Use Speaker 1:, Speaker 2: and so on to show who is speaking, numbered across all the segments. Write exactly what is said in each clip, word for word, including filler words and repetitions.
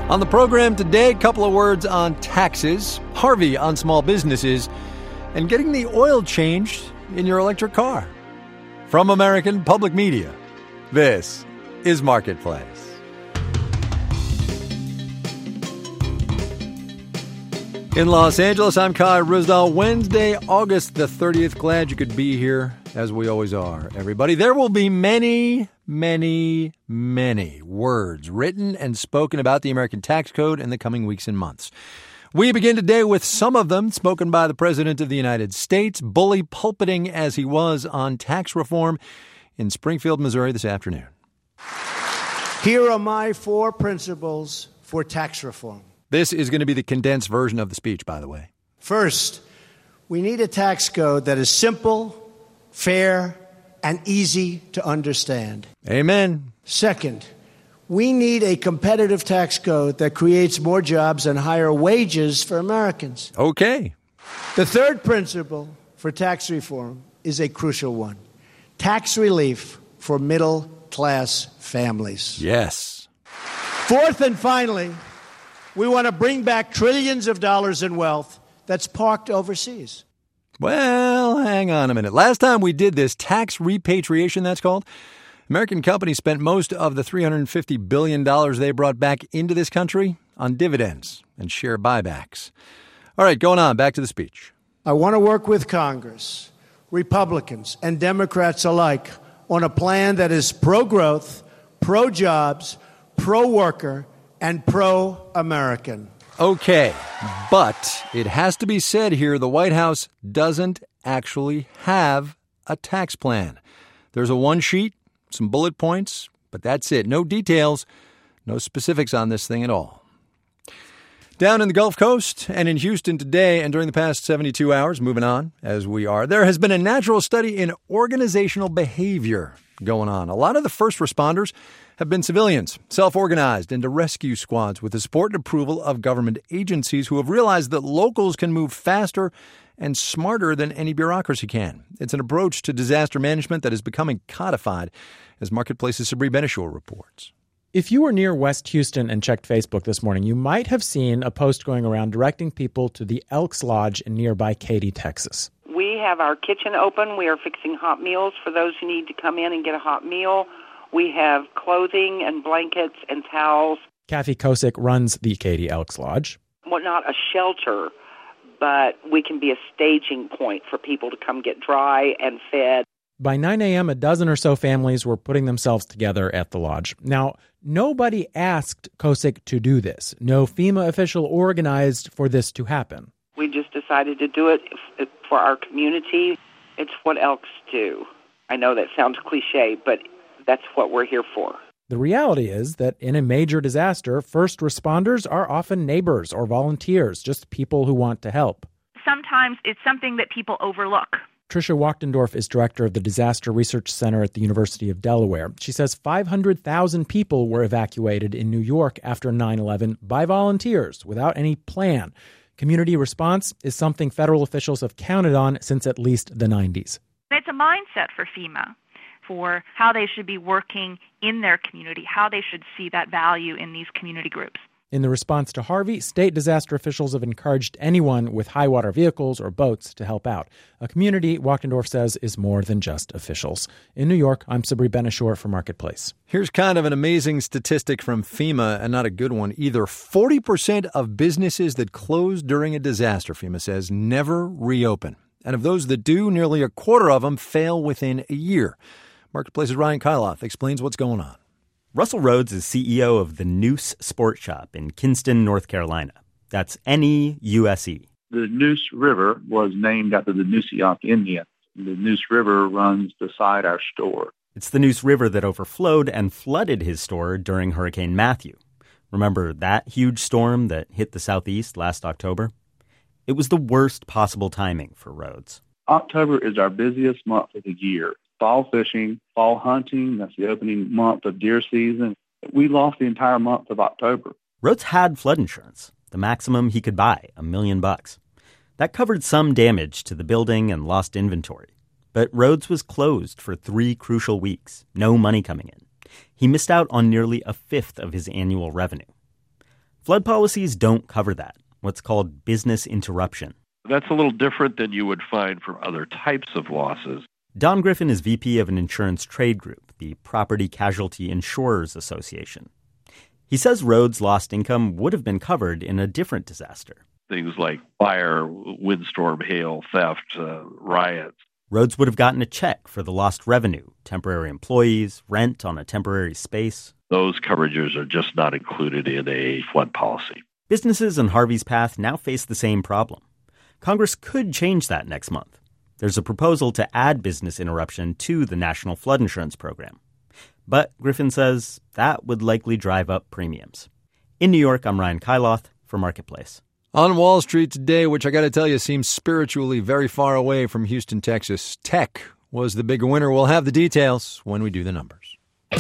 Speaker 1: On the program today, a couple of words on taxes, Harvey on small businesses, and getting the oil changed in your electric car. From American Public Media, this is Marketplace. In Los Angeles, I'm Kai Ryssdal. Wednesday, August the thirtieth. Glad you could be here, as we always are, everybody. There will be many, many, many words written and spoken about the American tax code in the coming weeks and months. We begin today with some of them spoken by the President of the United States, bully pulpiting as he was on tax reform in Springfield, Missouri this afternoon.
Speaker 2: Here are my four principles for tax reform.
Speaker 1: This is going to be the condensed version of the speech, by the way.
Speaker 2: First, we need a tax code that is simple, fair, and easy to understand.
Speaker 1: Amen.
Speaker 2: Second, we need a competitive tax code that creates more jobs and higher wages for Americans.
Speaker 1: Okay.
Speaker 2: The third principle for tax reform is a crucial one. Tax relief for middle-class families.
Speaker 1: Yes.
Speaker 2: Fourth and finally, we want to bring back trillions of dollars in wealth that's parked overseas.
Speaker 1: Well, hang on a minute. Last time we did this, tax repatriation, that's called, American companies spent most of the three hundred fifty billion dollars they brought back into this country on dividends and share buybacks. All right, going on, back to the speech.
Speaker 2: I want to work with Congress, Republicans and Democrats alike, on a plan that is pro-growth, pro-jobs, pro-worker, and pro-American.
Speaker 1: Okay, but it has to be said here, the White House doesn't actually have a tax plan. There's a one sheet, some bullet points, but that's it. No details, no specifics on this thing at all. Down in the Gulf Coast and in Houston today and during the past seventy-two hours, moving on as we are, there has been a natural study in organizational behavior going on. A lot of the first responders have been civilians, self-organized into rescue squads with the support and approval of government agencies who have realized that locals can move faster and smarter than any bureaucracy can. It's an approach to disaster management that is becoming codified, as Marketplace's Sabri Benishore reports.
Speaker 3: If you were near West Houston and checked Facebook this morning, you might have seen a post going around directing people to the Elks Lodge in nearby Katy, Texas.
Speaker 4: We have our kitchen open. We are fixing hot meals for those who need to come in and get a hot meal. We have clothing and blankets and towels.
Speaker 3: Kathy Kosick runs the Katy Elks Lodge.
Speaker 4: Well, not a shelter, but we can be a staging point for people to come get dry and fed.
Speaker 3: By nine a.m., a dozen or so families were putting themselves together at the lodge. Now, nobody asked Kosick to do this. No FEMA official organized for this to happen.
Speaker 4: We just decided to do it for our community. It's what Elks do. I know that sounds cliche, but that's what we're here for.
Speaker 3: The reality is that in a major disaster, first responders are often neighbors or volunteers, just people who want to help.
Speaker 5: Sometimes it's something that people overlook.
Speaker 3: Tricia Wachtendorf is director of the Disaster Research Center at the University of Delaware. She says five hundred thousand people were evacuated in New York after nine eleven by volunteers without any plan. Community response is something federal officials have counted on since at least the nineties.
Speaker 5: It's a mindset for FEMA for how they should be working in their community, how they should see that value in these community groups.
Speaker 3: In the response to Harvey, state disaster officials have encouraged anyone with high water vehicles or boats to help out. A community, Wachtendorf says, is more than just officials. In New York, I'm Sabri Benishore for Marketplace.
Speaker 1: Here's kind of an amazing statistic from FEMA, and not a good one either. forty percent of businesses that close during a disaster, FEMA says, never reopen. And of those that do, nearly a quarter of them fail within a year. Marketplace's Ryan Kyloff explains what's going on.
Speaker 6: Russell Rhodes is C E O of the Neuse Sport Shop in Kinston, North Carolina. That's N E U S E.
Speaker 7: The Neuse River was named after the Nuseok Indians. The Neuse River runs beside our store.
Speaker 6: It's the Neuse River that overflowed and flooded his store during Hurricane Matthew. Remember that huge storm that hit the southeast last October? It was the worst possible timing for Rhodes.
Speaker 7: October is our busiest month of the year. Fall fishing, fall hunting, that's the opening month of deer season. We lost the entire month of October.
Speaker 6: Rhodes had flood insurance, the maximum he could buy, a million bucks. That covered some damage to the building and lost inventory. But Rhodes was closed for three crucial weeks, no money coming in. He missed out on nearly a fifth of his annual revenue. Flood policies don't cover that, what's called business interruption.
Speaker 8: That's a little different than you would find from other types of losses.
Speaker 6: Don Griffin is V P of an insurance trade group, the Property Casualty Insurers Association. He says roads' lost income would have been covered in a different disaster.
Speaker 8: Things like fire, windstorm, hail, theft, uh, riots.
Speaker 6: Roads would have gotten a check for the lost revenue, temporary employees, rent on a temporary space.
Speaker 8: Those coverages are just not included in a flood policy.
Speaker 6: Businesses in Harvey's path now face the same problem. Congress could change that next month. There's a proposal to add business interruption to the National Flood Insurance Program. But Griffin says that would likely drive up premiums. In New York, I'm Ryan Kailath for Marketplace.
Speaker 1: On Wall Street today, which I got to tell you seems spiritually very far away from Houston, Texas, tech was the big winner. We'll have the details when we do the numbers.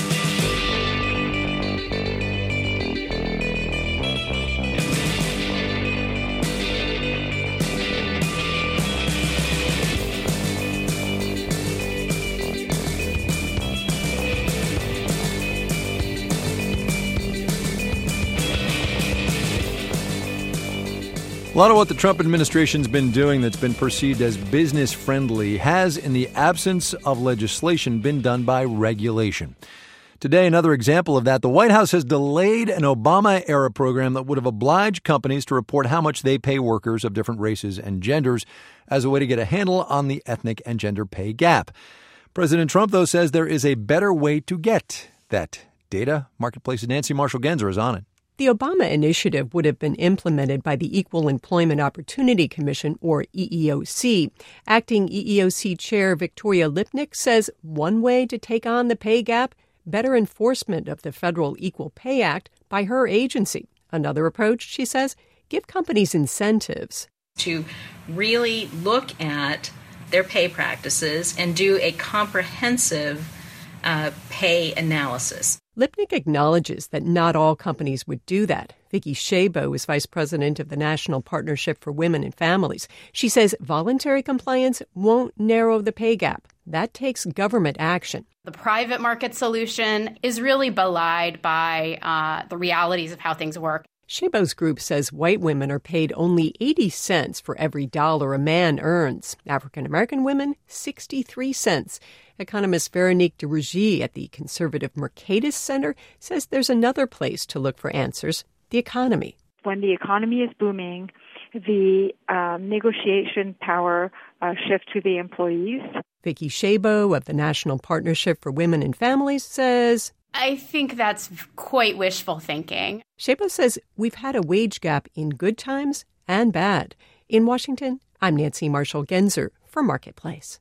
Speaker 1: A lot of what the Trump administration's been doing that's been perceived as business-friendly has, in the absence of legislation, been done by regulation. Today, another example of that, the White House has delayed an Obama-era program that would have obliged companies to report how much they pay workers of different races and genders as a way to get a handle on the ethnic and gender pay gap. President Trump, though, says there is a better way to get that data. Marketplace's Nancy Marshall-Genzer is on it.
Speaker 9: The Obama initiative would have been implemented by the Equal Employment Opportunity Commission, or E E O C. Acting E E O C Chair Victoria Lipnick says one way to take on the pay gap, better enforcement of the Federal Equal Pay Act by her agency. Another approach, she says, give companies incentives.
Speaker 10: To really look at their pay practices and do a comprehensive uh, pay analysis.
Speaker 9: Lipnick acknowledges that not all companies would do that. Vicki Shabo is vice president of the National Partnership for Women and Families. She says voluntary compliance won't narrow the pay gap. That takes government action.
Speaker 11: The private market solution is really belied by uh, the realities of how things work.
Speaker 9: Shabo's group says white women are paid only eighty cents for every dollar a man earns. African-American women, sixty-three cents. Economist Veronique de Rougy at the conservative Mercatus Center says there's another place to look for answers, the economy.
Speaker 12: When the economy is booming, the um, negotiation power uh, shifts to the employees.
Speaker 9: Vicki Shabo of the National Partnership for Women and Families says,
Speaker 11: I think that's quite wishful thinking.
Speaker 9: Shabo says we've had a wage gap in good times and bad. In Washington, I'm Nancy Marshall-Genzer for Marketplace.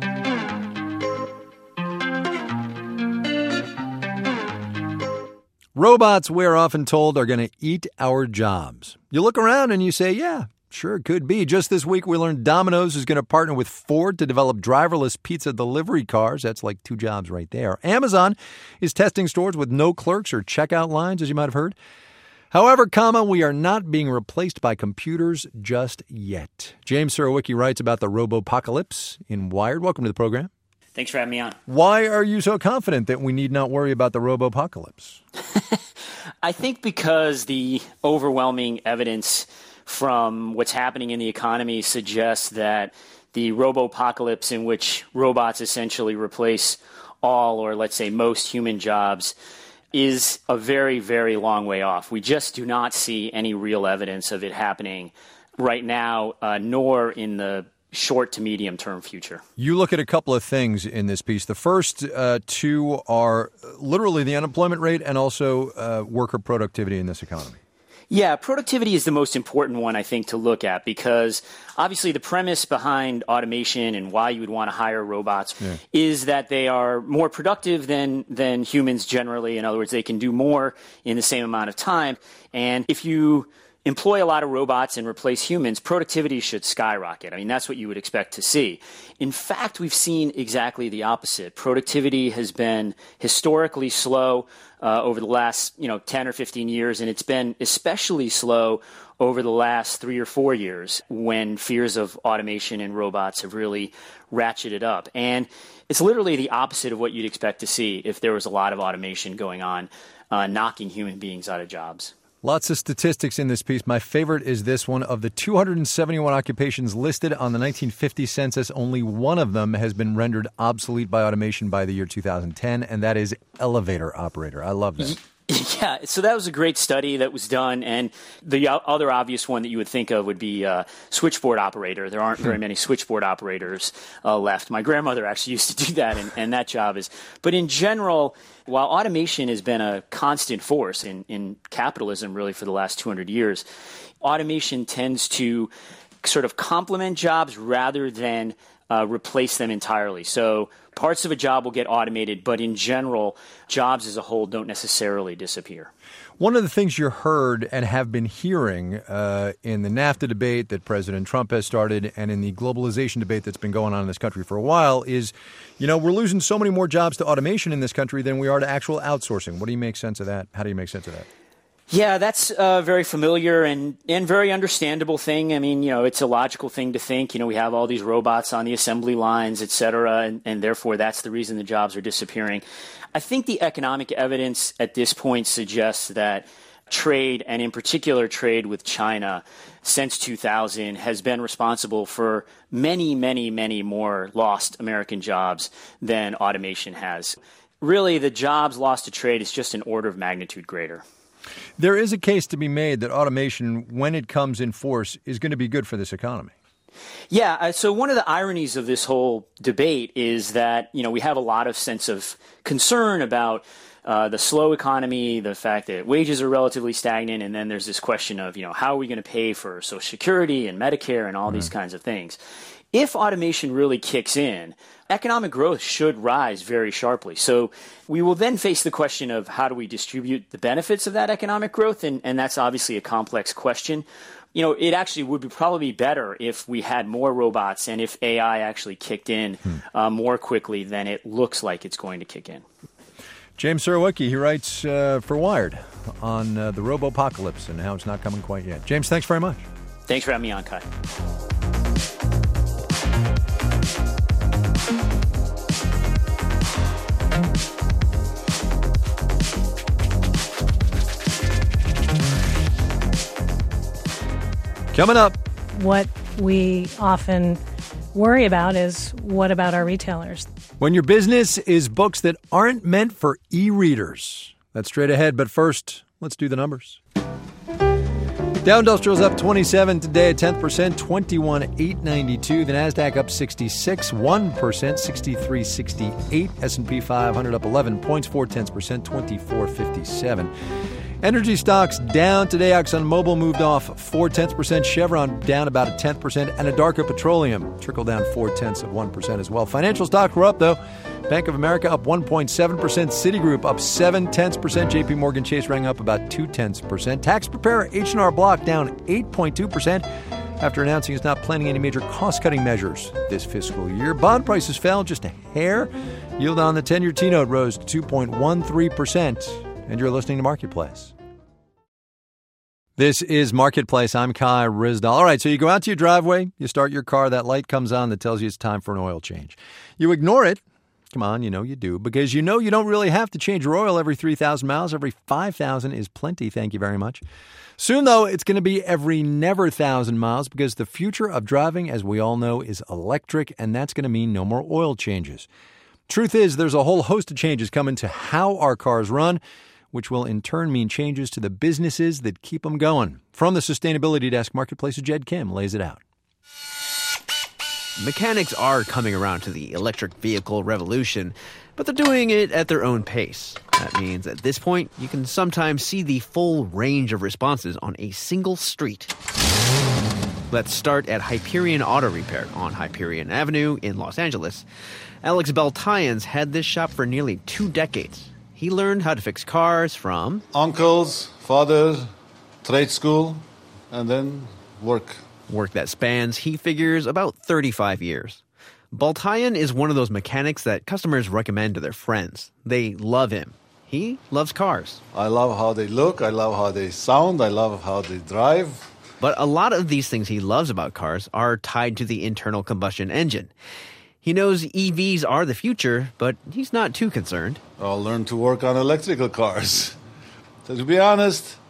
Speaker 1: Robots, we're often told, are going to eat our jobs. You look around and you say, yeah, sure, it could be. Just this week, we learned Domino's is going to partner with Ford to develop driverless pizza delivery cars. That's like two jobs right there. Amazon is testing stores with no clerks or checkout lines, as you might have heard. However, comma, we are not being replaced by computers just yet. James Surowiecki writes about the robopocalypse in Wired. Welcome to the program.
Speaker 13: Thanks for having me on.
Speaker 1: Why are you so confident that we need not worry about the robopocalypse?
Speaker 13: I think because the overwhelming evidence from what's happening in the economy suggests that the robopocalypse, in which robots essentially replace all, or let's say most, human jobs, is a very, very long way off. We just do not see any real evidence of it happening right now, uh, nor in the short to medium term future.
Speaker 1: You look at a couple of things in this piece. The first uh, two are literally the unemployment rate and also uh, worker productivity in this economy.
Speaker 13: Yeah, productivity is the most important one, I think, to look at, because obviously the premise behind automation and why you would want to hire robots yeah. is that they are more productive than than humans generally. In other words, they can do more in the same amount of time. And if you employ a lot of robots and replace humans, productivity should skyrocket. I mean, that's what you would expect to see. In fact, we've seen exactly the opposite. Productivity has been historically slow uh, over the last, you know, ten or fifteen years, and it's been especially slow over the last three or four years when fears of automation and robots have really ratcheted up. And it's literally the opposite of what you'd expect to see if there was a lot of automation going on, uh, knocking human beings out of jobs.
Speaker 1: Lots of statistics in this piece. My favorite is this one. Of the two hundred seventy-one occupations listed on the nineteen fifty census, only one of them has been rendered obsolete by automation by the year two thousand ten, and that is elevator operator. I love that.
Speaker 13: Yeah, so that was a great study that was done, and the other obvious one that you would think of would be uh, switchboard operator. There aren't very many switchboard operators uh, left. My grandmother actually used to do that, and, and that job is. But in general, while automation has been a constant force in, in capitalism really for the last two hundred years, automation tends to sort of complement jobs rather than uh, replace them entirely. So parts of a job will get automated, but in general, jobs as a whole don't necessarily disappear.
Speaker 1: One of the things you heard and have been hearing uh, in the NAFTA debate that President Trump has started and in the globalization debate that's been going on in this country for a while is, you know, we're losing so many more jobs to automation in this country than we are to actual outsourcing. What do you make sense of that? How do you make sense of that?
Speaker 13: Yeah, that's a very familiar and, and very understandable thing. I mean, you know, it's a logical thing to think. You know, we have all these robots on the assembly lines, et cetera, and, and therefore that's the reason the jobs are disappearing. I think the economic evidence at this point suggests that trade, and in particular trade with China, since two thousand has been responsible for many, many, many more lost American jobs than automation has. Really, the jobs lost to trade is just an order of magnitude greater.
Speaker 1: There is a case to be made that automation, when it comes in force, is going to be good for this economy.
Speaker 13: Yeah. Uh, so one of the ironies of this whole debate is that, you know, we have a lot of sense of concern about uh, the slow economy, the fact that wages are relatively stagnant. And then there's this question of, you know, how are we going to pay for Social Security and Medicare and all mm-hmm. these kinds of things? If automation really kicks in, economic growth should rise very sharply. So we will then face the question of how do we distribute the benefits of that economic growth? And, and that's obviously a complex question. You know, it actually would be probably better if we had more robots and if A I actually kicked in hmm. uh, more quickly than it looks like it's going to kick in.
Speaker 1: James Surowiecki, he writes uh, for Wired on uh, the robo-apocalypse and how it's not coming quite yet. James, thanks very much.
Speaker 13: Thanks for having me on, Kai.
Speaker 1: Coming up.
Speaker 14: What we often worry about is what about our retailers?
Speaker 1: When your business is books that aren't meant for e-readers. That's straight ahead, but first, let's do the numbers. Dow Industrial's up twenty-seven today, a tenth percent, twenty-one eight ninety-two. The Nasdaq up sixty-six, one percent, sixty-three sixty-eight. S and P five hundred up eleven points, four tenths percent, twenty-four fifty-seven. Energy stocks down today. ExxonMobil moved off four tenths percent. Chevron down about a tenth percent, and Anadarko Petroleum trickled down four tenths of one percent as well. Financial stocks were up though. Bank of America up one point seven percent. Citigroup up seven tenths percent. J P Morgan Chase rang up about two tenths percent. Tax preparer H and R Block down eight point two percent after announcing it's not planning any major cost-cutting measures this fiscal year. Bond prices fell just a hair. Yield on the ten-year T-note rose to two point one three percent. And you're listening to Marketplace. This is Marketplace. I'm Kai Ryssdal. All right, so you go out to your driveway, you start your car, that light comes on that tells you it's time for an oil change. You ignore it. Come on, you know you do, because you know you don't really have to change your oil every three thousand miles. Every five thousand is plenty, thank you very much. Soon, though, it's going to be every never one thousand miles, because the future of driving, as we all know, is electric, and that's going to mean no more oil changes. Truth is, there's a whole host of changes coming to how our cars run, which will in turn mean changes to the businesses that keep them going. From the Sustainability Desk, Marketplace's Jed Kim lays it out.
Speaker 15: Mechanics are coming around to the electric vehicle revolution, but they're doing it at their own pace. That means at this point, you can sometimes see the full range of responses on a single street. Let's start at Hyperion Auto Repair on Hyperion Avenue in Los Angeles. Alex Beltayans had this shop for nearly two decades. He learned how to fix cars from
Speaker 16: uncles, father, trade school, and then work.
Speaker 15: Work that spans, he figures, about thirty-five years. Baltayan is one of those mechanics that customers recommend to their friends. They love him. He loves cars.
Speaker 16: I love how they look. I love how they sound. I love how they drive.
Speaker 15: But a lot of these things he loves about cars are tied to the internal combustion engine. He knows E Vs are the future, but he's not too concerned.
Speaker 16: I'll learn to work on electrical cars. So to be honest,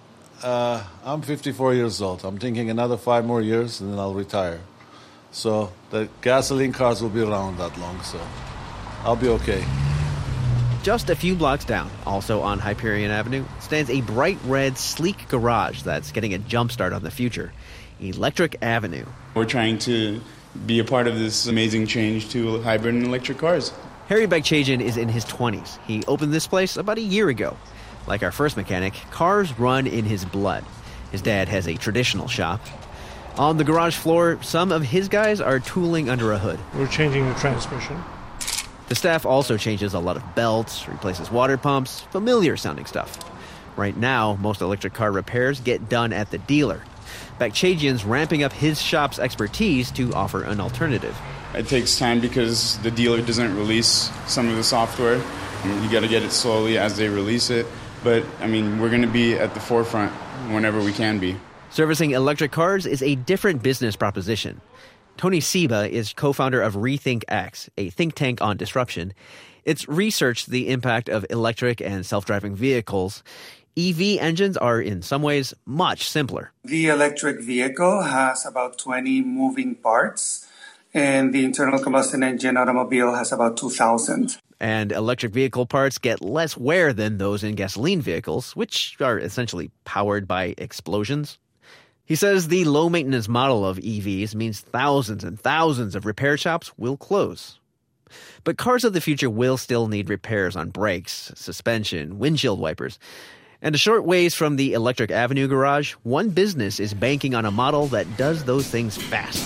Speaker 16: Uh, I'm fifty-four years old. I'm thinking another five more years and then I'll retire. So the gasoline cars will be around that long, so I'll be okay.
Speaker 15: Just a few blocks down, also on Hyperion Avenue, stands a bright red, sleek garage that's getting a jump start on the future. Electric Avenue.
Speaker 17: We're trying to be a part of this amazing change to hybrid and electric cars.
Speaker 15: Harry Bekchajian is in his twenties. He opened this place about a year ago. Like our first mechanic, cars run in his blood. His dad has a traditional shop. On the garage floor, some of his guys are tooling under a hood.
Speaker 18: We're changing the transmission.
Speaker 15: The staff also changes a lot of belts, replaces water pumps, familiar-sounding stuff. Right now, most electric car repairs get done at the dealer. Bekchajian's ramping up his shop's expertise to offer an alternative.
Speaker 17: It takes time because the dealer doesn't release some of the software. You got to get it slowly as they release it. But, I mean, we're going to be at the forefront whenever we can be.
Speaker 15: Servicing electric cars is a different business proposition. Tony Seba is co-founder of Rethink X, a think tank on disruption. It's researched the impact of electric and self-driving vehicles. E V engines are, in some ways, much simpler.
Speaker 19: The electric vehicle has about twenty moving parts, and the internal combustion engine automobile has about two thousand.
Speaker 15: And electric vehicle parts get less wear than those in gasoline vehicles, which are essentially powered by explosions. He says the low-maintenance model of E Vs means thousands and thousands of repair shops will close. But cars of the future will still need repairs on brakes, suspension, windshield wipers. And a short ways from the Electric Avenue garage, one business is banking on a model that does those things fast.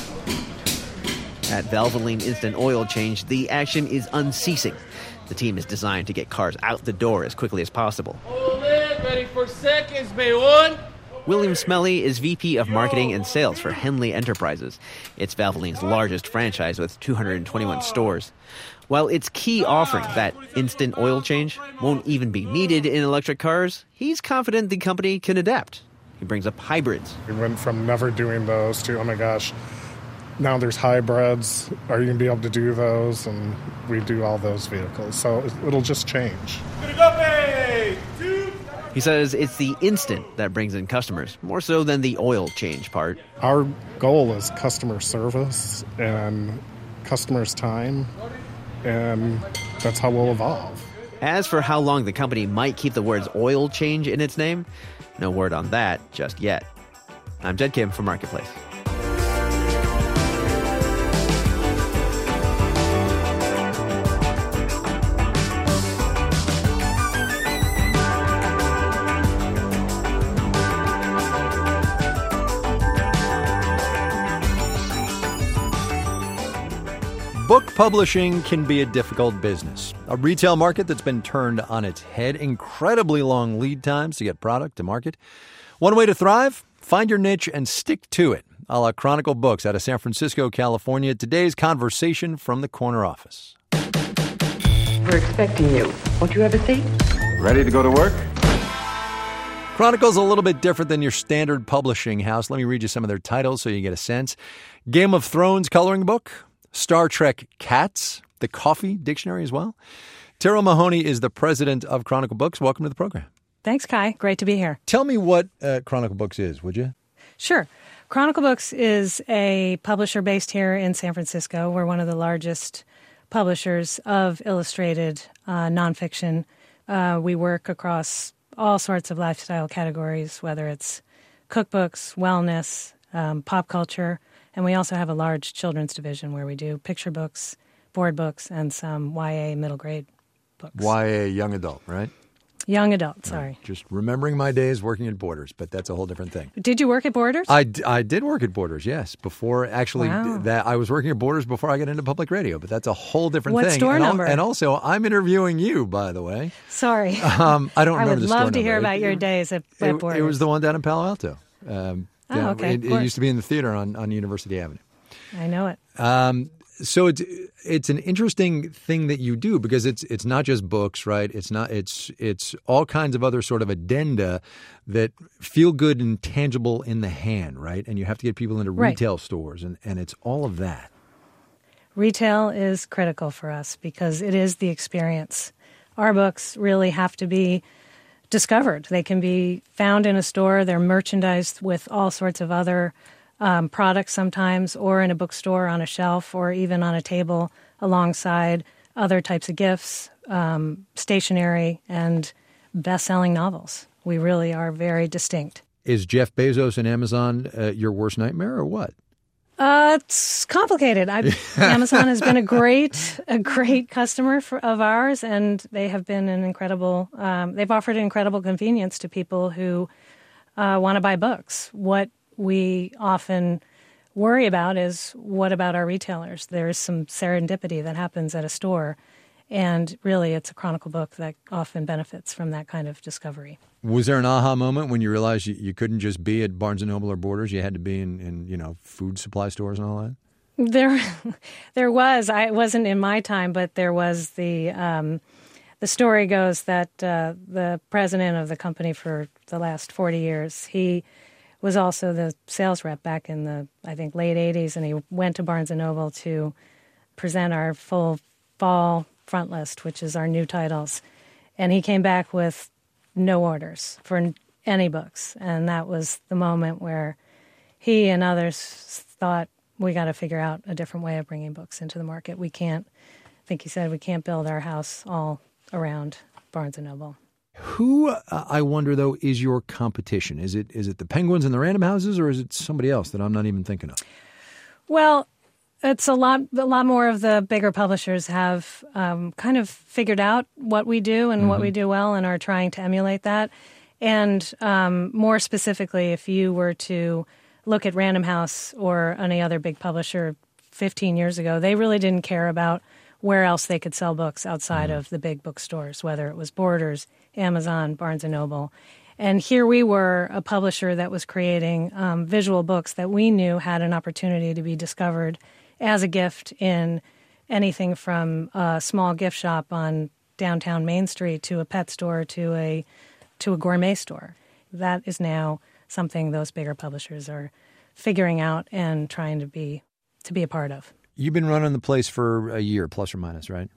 Speaker 15: At Valvoline Instant Oil Change, the action is unceasing. The team is designed to get cars out the door as quickly as possible.
Speaker 20: Hold it, ready for seconds, May one.
Speaker 15: William Smelly is V P of Marketing and Sales for Henley Enterprises. It's Valvoline's largest franchise with two hundred twenty-one stores. While its key offering, that instant oil change, won't even be needed in electric cars, he's confident the company can adapt. He brings up hybrids.
Speaker 18: We went from never doing those to, oh my gosh, now there's hybrids. Are you going to be able to do those? And we do all those vehicles. So it'll just change.
Speaker 15: He says it's the instant that brings in customers, more so than the oil change part.
Speaker 18: Our goal is customer service and customers' time, and that's how we'll evolve.
Speaker 15: As for how long the company might keep the words oil change in its name, no word on that just yet. I'm Jed Kim for Marketplace.
Speaker 1: Book publishing can be a difficult business. A retail market that's been turned on its head, incredibly long lead times to get product to market. One way to thrive? Find your niche and stick to it. A la Chronicle Books out of San Francisco, California. Today's conversation from the corner office.
Speaker 21: We're expecting you. Won't you have a seat?
Speaker 22: Ready to go to work?
Speaker 1: Chronicle's a little bit different than your standard publishing house. Let me read you some of their titles so you get a sense. Game of Thrones coloring book. Star Trek Cats, the Coffee Dictionary as well. Tara Mahoney is the president of Chronicle Books. Welcome to the program.
Speaker 14: Thanks, Kai. Great to be here.
Speaker 1: Tell me what uh, Chronicle Books is, would you?
Speaker 14: Sure. Chronicle Books is a publisher based here in San Francisco. We're one of the largest publishers of illustrated uh, nonfiction. Uh, we work across all sorts of lifestyle categories, whether it's cookbooks, wellness, um, pop culture. And we also have a large children's division where we do picture books, board books, and some Y A middle grade books.
Speaker 1: Y A young adult, right?
Speaker 14: Young adult, sorry.
Speaker 1: Right. Just remembering my days working at Borders, but that's a whole different thing.
Speaker 14: Did you work at Borders?
Speaker 1: I, I did work at Borders, yes. Before, actually,
Speaker 14: wow.
Speaker 1: that I was working at Borders before I got into public radio, but that's a whole different
Speaker 14: what
Speaker 1: thing.
Speaker 14: What store
Speaker 1: and
Speaker 14: number?
Speaker 1: Al, and also, I'm interviewing you, by the way.
Speaker 14: Sorry.
Speaker 1: Um, I don't remember the store number.
Speaker 14: I would love to hear about your days at, at
Speaker 1: it,
Speaker 14: Borders.
Speaker 1: It was the one down in Palo Alto. Um,
Speaker 14: oh,
Speaker 1: down,
Speaker 14: okay.
Speaker 1: It, it used to be in the theater on, on University Avenue.
Speaker 14: I know it.
Speaker 1: Um, so it's it's an interesting thing that you do because it's it's not just books, right? It's not it's it's all kinds of other sort of addenda that feel good and tangible in the hand, right? And you have to get people into
Speaker 14: right.
Speaker 1: retail stores, and, and it's all of that.
Speaker 14: Retail is critical for us because it is the experience. Our books really have to be discovered. They can be found in a store. They're merchandised with all sorts of other um, products sometimes, or in a bookstore on a shelf, or even on a table alongside other types of gifts, um, stationery, and best-selling novels. We really are very distinct.
Speaker 1: Is Jeff Bezos and Amazon uh, your worst nightmare, or what?
Speaker 14: Uh, it's complicated. I, Amazon has been a great, a great customer for, of ours, and they have been an incredible. Um, they've offered incredible convenience to people who uh, want to buy books. What we often worry about is, what about our retailers? There is some serendipity that happens at a store, and really, it's a Chronicle book that often benefits from that kind of discovery.
Speaker 1: Was there an aha moment when you realized you, you couldn't just be at Barnes and Noble or Borders? You had to be in, in, you know, food supply stores and all that?
Speaker 14: There there was. I, it wasn't in my time, but there was the um, the story goes that uh, the president of the company for the last forty years, he was also the sales rep back in the, I think, late eighties, and he went to Barnes and Noble to present our full fall front list, which is our new titles. And he came back with no orders for any books. And that was the moment where he and others thought, we got to figure out a different way of bringing books into the market. We can't, I think he said, we can't build our house all around Barnes and Noble.
Speaker 1: Who, uh, I wonder, though, is your competition? Is it is it the Penguins and the Random Houses, or is it somebody else that I'm not even thinking of?
Speaker 14: Well, it's a lot a lot more of the bigger publishers have um, kind of figured out what we do and mm-hmm. what we do well, and are trying to emulate that. And um, more specifically, if you were to look at Random House or any other big publisher fifteen years ago, they really didn't care about where else they could sell books outside mm-hmm. of the big bookstores, whether it was Borders, Amazon, Barnes and Noble. And here we were, a publisher that was creating um, visual books that we knew had an opportunity to be discovered as a gift in anything from a small gift shop on downtown Main Street to a pet store to a to a gourmet store. That is now something those bigger publishers are figuring out and trying to be to be a part of.
Speaker 1: You've been running the place for a year, plus or minus, right?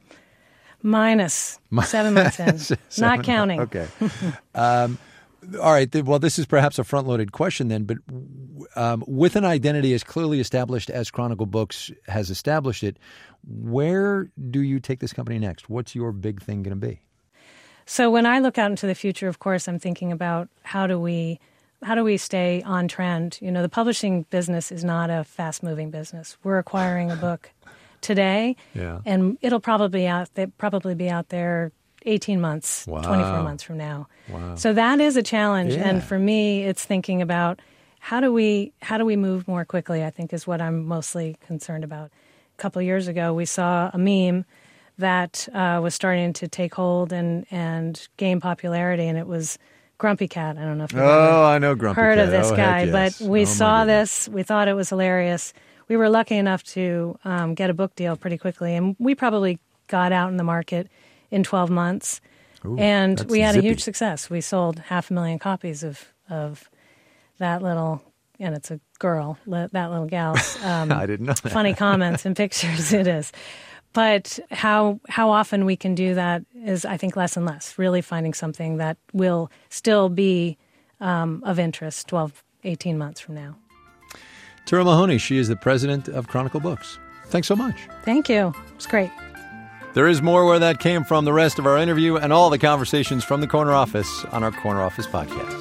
Speaker 14: Minus seven months in,
Speaker 1: seven,
Speaker 14: not counting.
Speaker 1: Okay. um, all right. Well, this is perhaps a front-loaded question then, but um, with an identity as clearly established as Chronicle Books has established it, where do you take this company next? What's your big thing going to be?
Speaker 14: So when I look out into the future, of course, I'm thinking about how do we how do we stay on trend? You know, the publishing business is not a fast-moving business. We're acquiring a book today,
Speaker 1: yeah.
Speaker 14: and it'll probably out they probably be out there eighteen months,
Speaker 1: wow.
Speaker 14: twenty-four months from now.
Speaker 1: Wow.
Speaker 14: So that is a challenge,
Speaker 1: yeah.
Speaker 14: and for me, it's thinking about how do we how do we move more quickly, I think, is what I'm mostly concerned about. A couple of years ago, we saw a meme that uh, was starting to take hold and, and gain popularity, and it was Grumpy Cat. I don't know if you've
Speaker 1: oh, I know Grumpy
Speaker 14: heard
Speaker 1: Cat.
Speaker 14: of this
Speaker 1: oh,
Speaker 14: guy,
Speaker 1: yes.
Speaker 14: but we
Speaker 1: oh,
Speaker 14: saw this. We thought it was hilarious. We were lucky enough to um, get a book deal pretty quickly, and we probably got out in the market in twelve months.
Speaker 1: Ooh,
Speaker 14: and we had
Speaker 1: zippy.
Speaker 14: a huge success. We sold half a million copies of of that little, and it's a girl, that little gal's um,
Speaker 1: I didn't know that.
Speaker 14: funny comments and pictures. It is. But how how often we can do that is, I think, less and less, really finding something that will still be um, of interest twelve, eighteen months from now.
Speaker 1: Tara Mahoney, she is the president of Chronicle Books. Thanks so much.
Speaker 14: Thank you. It's great.
Speaker 1: There is more where that came from, the rest of our interview, and all the conversations from the Corner Office on our Corner Office podcast.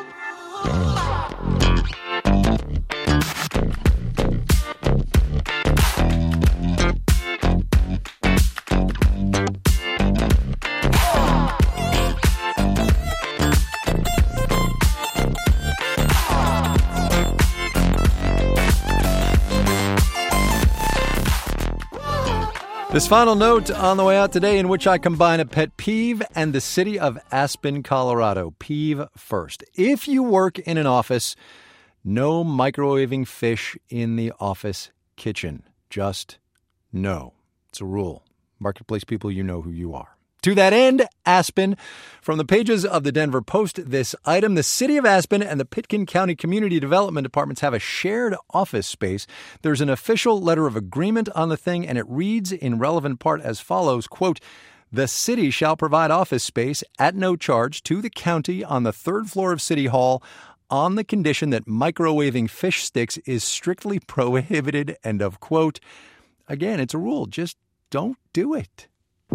Speaker 1: This final note on the way out today, in which I combine a pet peeve and the city of Aspen, Colorado. Peeve first. If you work in an office, no microwaving fish in the office kitchen. Just no. It's a rule. Marketplace people, you know who you are. To that end, Aspen, from the pages of the Denver Post, this item: the city of Aspen and the Pitkin County Community Development Departments have a shared office space. There's an official letter of agreement on the thing, and it reads in relevant part as follows, quote, The city shall provide office space at no charge to the county on the third floor of City Hall on the condition that microwaving fish sticks is strictly prohibited, end of quote. Again, it's a rule. Just don't do it.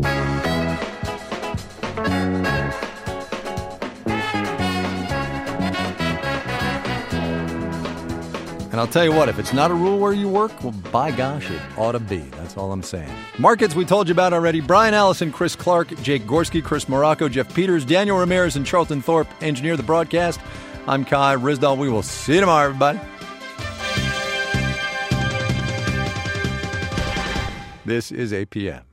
Speaker 1: And I'll tell you what, if it's not a rule where you work, well, by gosh, it ought to be. That's all I'm saying. Markets we told you about already. Brian Allison, Chris Clark, Jake Gorski, Chris Morocco, Jeff Peters, Daniel Ramirez, and Charlton Thorpe engineer the broadcast. I'm Kai Ryssdal. We will see you tomorrow, everybody. This is A P M.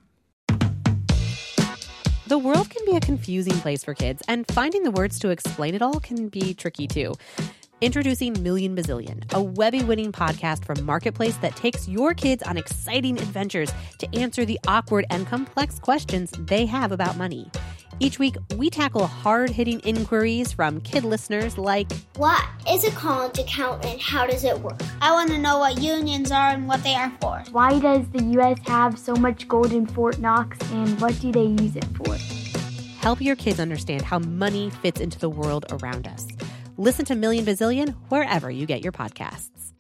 Speaker 2: The world can be a confusing place for kids, and finding the words to explain it all can be tricky, too. Introducing Million Bazillion, a Webby-winning podcast from Marketplace that takes your kids on exciting adventures to answer the awkward and complex questions they have about money. Each week, we tackle hard-hitting inquiries from kid listeners like,
Speaker 22: what is a college account and how does it work? I want to know what unions are and what they are for.
Speaker 23: Why does the U S have so much gold in Fort Knox and what do they use it for?
Speaker 2: Help your kids understand how money fits into the world around us. Listen to Million Bazillion wherever you get your podcasts.